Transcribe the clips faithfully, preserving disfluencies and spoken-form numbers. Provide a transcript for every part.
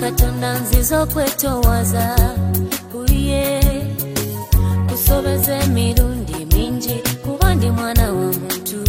Katonda nzizo kwetowaza kuye kusobeze emirundi mingi kuba ndi mwana wa muntu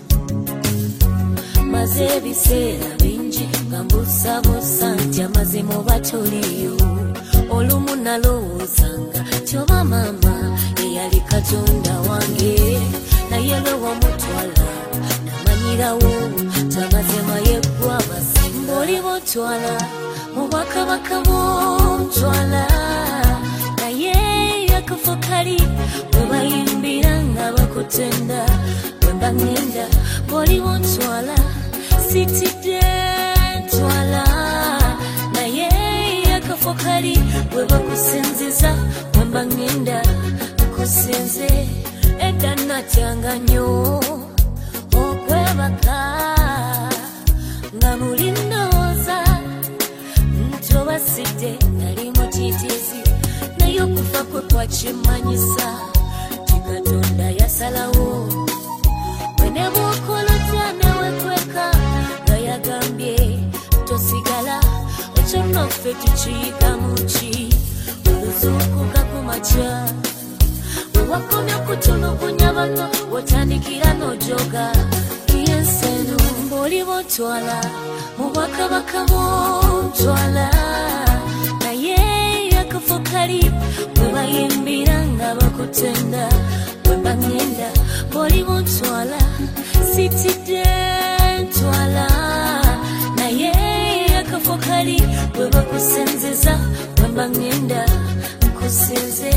maze ebiseera bingi nga mbusabusa nti amazima oba toliyo olumu nalowoozanga tyoba maama eyali Katonda wange naye lwe wamutwala namanyirawo tamazima yeggwa abasinga oli botwala mu bwakabaka bw'omutwala naye akafo kali bwe bayimbira nga bakutenda bwe mba ngenda bw'oli bontwala sitidde ntwala naye akafo kali bwe bakusinziza bwe mba ngenda nkusinze edda natyanga nnyo okwebaka nga muli ndowooza nti oba sidde nali mutiitiizi naye okufa kwe kwakimanyisa ti Katonda yasalawo bwe ne bw'okola otya newekweka nga yagambye tosigala ekyo naffe tukiyigamu ki oluzuukuka ku makya bwe wakomya kutulugunya bano otandikira n'ojoga yenseno mboli botwala mu bwakabaka bw'omutwala naye akafo kali bwe bayimbira nga bakutenda bwe mba ngenda bw'oli bontwala sitidde ntwala naye akafo kali bwe bakusinziza bwe mba ngenda nkusinze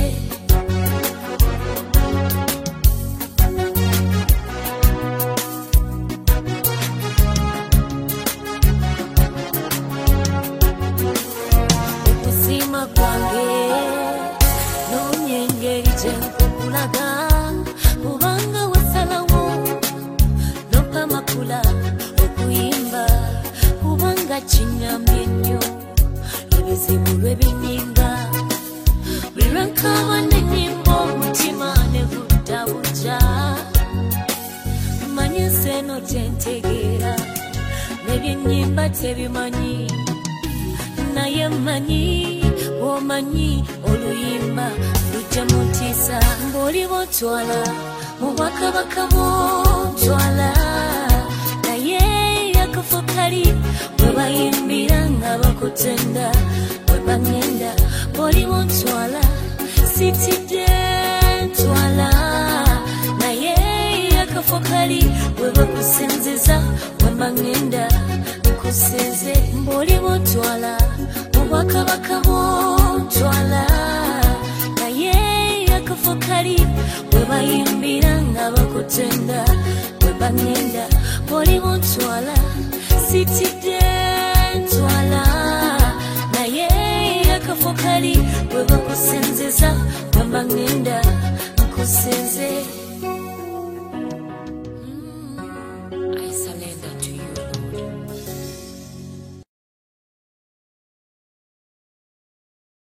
kwange noonye engeri gye nkukulaga kubanga wasalawo noppa amakula okuyimba kubanga kinyambye nnyo ebizibu lwe bininga buli lwenkaba n'ennyimba omutima ne buddabuja manyi nseeno gyentegeera n'ebyennyimba tebimanyi naye manyi omanyi oluyimba lujja mu ntiisa ng'oli botwala mu bwakabaka bw'omutwala naye akafo kali bwe bayimbira nga bakutenda bwe mba ngenda bw'oli bontwala sitidde ntwala naye akafo kali bwe bakusinziza bwe mba ngenda nkusinze mb'oli botwala mu bwakabaka bw'omutwala naye akafo kali bwe bayimbira nga bakutenda bwe mba ngenda bw'oli bontwala sitidde ntwala naye akafo kali bwe bakusinziza bwe mba ngenda nkusinze